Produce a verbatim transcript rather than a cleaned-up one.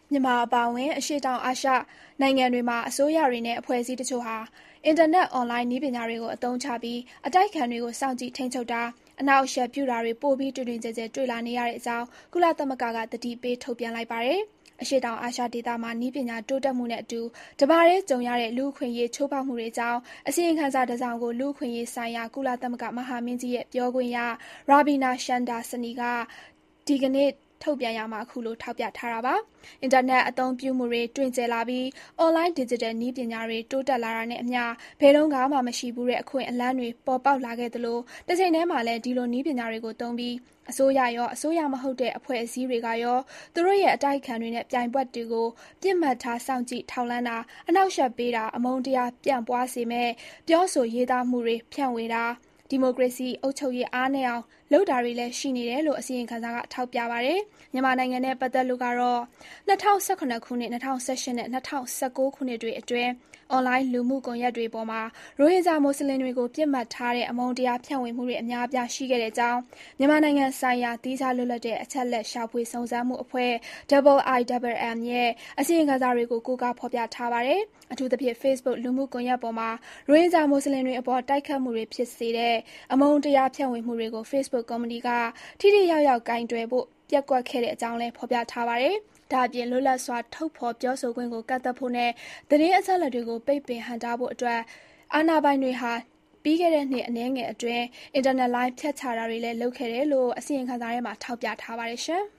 မြန်မာအပါအဝင်အရှေ့တောင်အာရှနိုင်ငံတွေမှာအစိုးရတွေနဲ့အဖွဲ့အစည်းတချို့ဟာအင်တာနက်အွန်လိုင်းနည်းပညာတွေကိုအသုံးချပြီးအတိုက်အခံတွေကိုစောင့်ကြည့်ထိန်းချုပ်တာအနှောင့်အယှက်ပြုတာတွေပိုပြီးတွင်တွင်ကျယ်ကျယ်တွေ့လာနေရတဲ့အကြောင်းကုလသမဂ္ဂကသတိပေးထုတ်ပြန်လိုက်ပါတယ်။အရှေ့တောင်အာရှဒေသမှာနည်းပညာတိုးတက်မှုနဲ့အတူတပါတည်းကြုံရတဲ့လူ့အခွင့်အရေးချိုးဖောက်မှုတွေအကြောင်းအစီရင်ခံစာတစ်စောင်ကိုလူ့အခွင့်အရေးဆိုင်ရာကုလသမဂ္ဂမဟာမင်းကြီးရဲ့ပြောခွင့်ရ Ravina Shamdasani ကဒီကနေ့ထုတ်ပြန်ရမှာအခုလိုထောက်ပြထားတာပါ။အင်တာနက်အသုံးပြုမှုတွေတွင်ကျယ်လာပြီးအွန်လိုင်း digital နည်းပညာတွေတိုးတက်လာတာနဲ့အမျှဘယ်တုန်းကမှမရှိဘူးတဲ့အခွင့်အလမ်းတွေပေါ်ပေါက်လာခဲ့သလိုတစ်ချိန်တည်းမှာလည်းဒီလိုနည်းပညာတွေကိုသုံးပြီးအစိုးရရောအစိုးရမဟုတ်တဲ့အဖွဲ့အစည်းတွေကရောသူတို့ရဲ့အတိုက်အခံတွေနဲ့ပြိုင်ဘက်တွေကိုပြစ်မှတ်ထားစောင့်ကြည့်ထောက်လှမ်းတာအနှောက်အယှက်ပေးတာအမုန်းတရားပြန့်ပွားစေမဲ့ပြောဆိုရေးသားမှုတွေဖြန့်ဝေတာဒီမိုကရေစီအုပ်ချုပ်ရေးအားနည်းအောင်လုပ်တာတွေလည်းရှိနေတယ်လို့အစီရင်ခံစာကထောက်ပြပါတယ်။မြန်မာနိုင်ငံနဲ့ပတ်သက်လို့ကတော့၂၀၁၇ခုနှစ်၂၀၁၈နဲ့၂၀၁၉ခုနှစ်တွေအတွင်းအွန်လိုင်းလူမှုကွန်ရက်တွေပေါ်မှာရိုဟင်ဂျာမွတ်စလင်တွေကိုပြစ်မှတ်ထားတဲ့အမုန်းတရားဖြန့်ဝေမှုတွေအများအပြားရှိခဲ့တဲ့အကြောင်းမြန်မာနိုင်ငံဆိုင်ရာသီးခြားလွတ်လပ်တဲ့အချက်အလက်ရှာဖွေစုံစမ်းမှုအဖွဲ့ Double I M M ရဲ့အစီရင်ခံစာတွေကိုကိုးကားဖော်ပြထားပါတယ်။အထူးသဖြင့် Facebook လူမှုကွန်ရက်ပေါ်မှာရိုဟင်ဂျာမွတ်စလင်တွေအပေါ်တိုက်ခတ်မှုတွေဖြစ်စေတဲ့အမုန်းတရားဖြန့်ဝေမှုတွေကို Facebook ကုမ္ပဏီကထိထိရောက်ရောက်ကိုင်တွယ်ဖို့ပျက်ကွက်ခဲ့တဲ့အကြောင်းလည်းဖော်ပြထားပါတယ်။ဒါ့အပြင်လွတ်လပ်စွာထုတ်ဖော်ပြောဆိုခွင့်ကိုကန့်သတ်ဖို့နဲ့သတင်းအချက်အလက်တွေကိုပိတ်ပင်ဟန့်တားဖို့အတွက်အာဏာပိုင်တွေဟာပြီးခဲ့တဲ့နှစ်အနည်းငယ်အတွင်းအင်တာနက်လိုင်းဖြတ်ချတာတွေလည်းလုပ်ခဲ့တယ်လို့အစီရင်ခံစာထဲမှာထောက်ပြထားပါတယ်ရှင်။